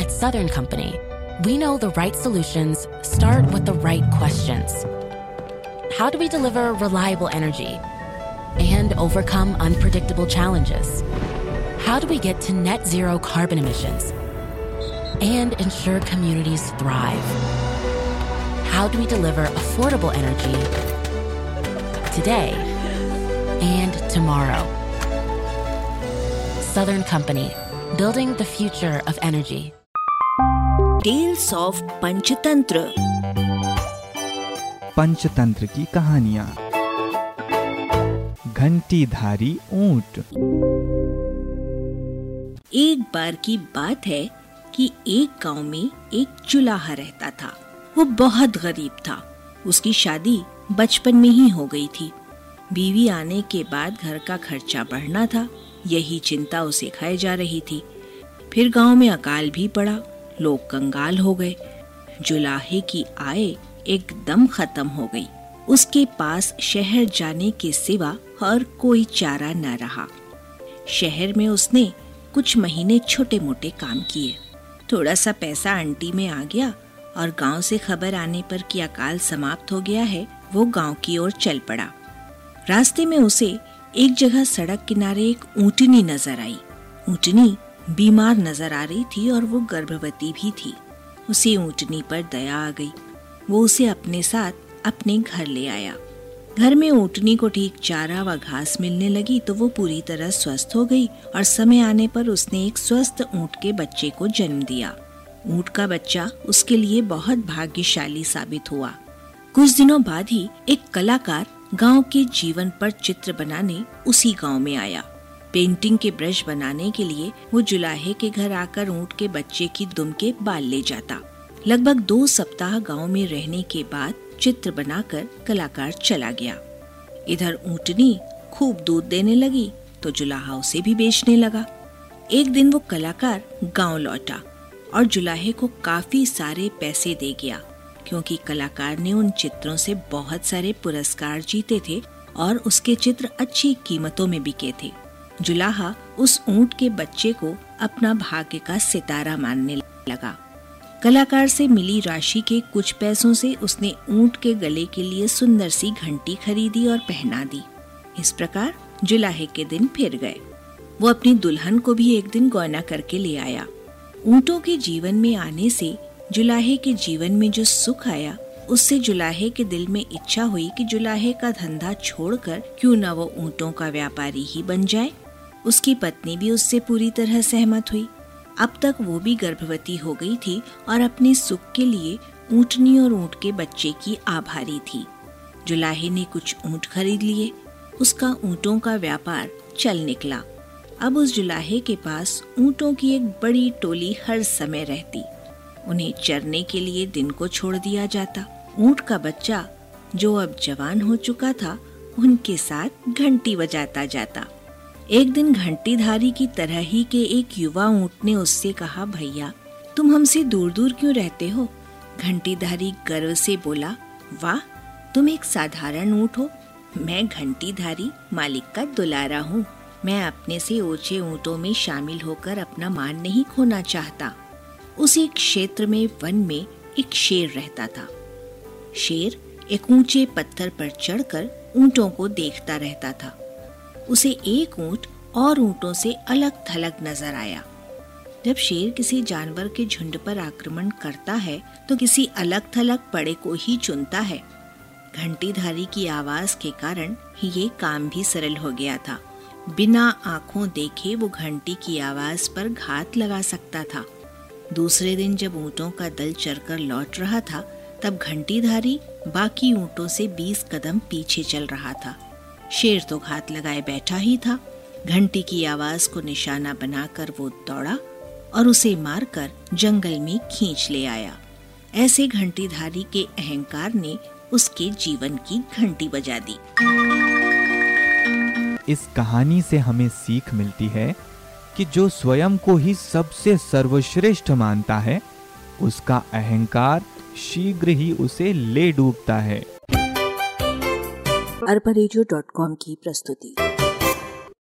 At Southern Company, we know the right solutions start with the right questions. How do we deliver reliable energy and overcome unpredictable challenges? How do we get to net zero carbon emissions and ensure communities thrive? How do we deliver affordable energy today and tomorrow? Southern Company, building the future of energy. Tales of Panchatantra. Panchatantra की कहानियां। घंटीधारी ऊंट। एक बार की बात है कि एक गांव में एक चुलाहा रहता था। वो बहुत गरीब था। उसकी शादी बचपन में ही हो गई थी। बीवी आने के बाद घर का खर्चा बढ़ना था, यही चिंता उसे खाए जा रही थी। फिर गांव में अकाल भी पड़ा, लोग कंगाल हो गए। जुलाहे की आय एकदम खत्म हो गई। उसके पास शहर जाने के सिवा और कोई चारा न रहा। शहर में उसने कुछ महीने छोटे मोटे काम किए। थोड़ा सा पैसा आंटी में आ गया और गांव से खबर आने पर कि अकाल समाप्त हो गया है, वो गांव की ओर चल पड़ा। रास्ते में उसे एक जगह सड़क किनारे एक ऊंटनी नजर आई। ऊंटनी बीमार नजर आ रही थी और वो गर्भवती भी थी। उसे ऊंटनी पर दया आ गई। वो उसे अपने साथ अपने घर ले आया। घर में ऊंटनी को ठीक चारा व घास मिलने लगी तो वो पूरी तरह स्वस्थ हो गई और समय आने पर उसने एक स्वस्थ ऊंट के बच्चे को जन्म दिया। ऊंट का बच्चा उसके लिए बहुत भाग्यशाली साबित हुआ। कुछ दिनों बाद ही एक कलाकार गांव के जीवन पर चित्र बनाने उसी गांव में आया। पेंटिंग के ब्रश बनाने के लिए वो जुलाहे के घर आकर ऊंट के बच्चे की दुम के बाल ले जाता। लगभग 2 सप्ताह गांव में रहने के बाद चित्र बनाकर कलाकार चला गया। इधर ऊंटनी खूब दूध देने लगी तो जुलाहा उसे भी बेचने लगा। एक दिन वो कलाकार गांव लौटा और जुलाहे को काफी सारे पैसे दे गया, क्योंकि कलाकार ने उन चित्रों से बहुत सारे पुरस्कार जीते थे और उसके चित्र अच्छी कीमतों में बिके थे। जुलाहा उस ऊंट के बच्चे को अपना भाग्य का सितारा मानने लगा। कलाकार से मिली राशि के कुछ पैसों से उसने ऊंट के गले के लिए सुंदर सी घंटी खरीदी और पहना दी। इस प्रकार जुलाहे के दिन फिर गए। वो अपनी दुल्हन को भी एक दिन गौना करके ले आया। ऊंटों के जीवन में आने से जुलाहे के जीवन में जो सुख आया, उससे जुलाहे के दिल में इच्छा हुई कि जुलाहे का धंधा छोड़कर क्यों न वो ऊंटों का व्यापारी ही बन जाए। उसकी पत्नी भी उससे पूरी तरह सहमत हुई। अब तक वो भी गर्भवती हो गई थी और अपने सुख के लिए ऊंटनी और ऊंट के बच्चे की आभारी थी। जुलाहे ने कुछ ऊंट खरीद लिए। उसका ऊंटों का व्यापार चल निकला। अब उस जुलाहे के पास ऊंटों की एक बड़ी टोली हर समय रहती। उन्हें चरने के लिए दिन को छोड़ दिया जाता। ऊंट का बच्चा, जो अब जवान हो चुका था, उनके साथ घंटी बजाता जाता। एक दिन घंटीधारी की तरह ही के एक युवा ऊंट ने उससे कहा, भैया तुम हमसे दूर दूर क्यों रहते हो? घंटीधारी गर्व से बोला, वाह, तुम एक साधारण ऊंट हो। मैं घंटीधारी मालिक का दुलारा हूँ। मैं अपने से ऊंचे ऊंटों में शामिल होकर अपना मान नहीं खोना चाहता। उसी क्षेत्र में वन में एक शेर रहता था। शेर एक ऊंचे पत्थर पर चढ़कर ऊंटों को देखता रहता था। उसे एक ऊंट और ऊंटों से अलग थलग नजर आया। जब शेर किसी जानवर के झुंड पर आक्रमण करता है तो किसी अलग थलग पड़े को ही चुनता है। घंटीधारी की आवाज के कारण ये काम भी सरल हो गया था। बिना आंखों देखे वो घंटी की आवाज पर घात लगा सकता था। दूसरे दिन जब ऊंटों का दल चरकर लौट रहा था, तब घंटीधारी बाकी ऊंटों से 20 कदम पीछे चल रहा था। शेर तो घात लगाए बैठा ही था। घंटी की आवाज को निशाना बनाकर वो दौड़ा और उसे मारकर जंगल में खींच ले आया। ऐसे घंटीधारी के अहंकार ने उसके जीवन की घंटी बजा दी। इस कहानी से हमें सीख मिलती है कि जो स्वयं को ही सबसे सर्वश्रेष्ठ मानता है, उसका अहंकार शीघ्र ही उसे ले डूबता है। arbarejo.com की प्रस्तुति।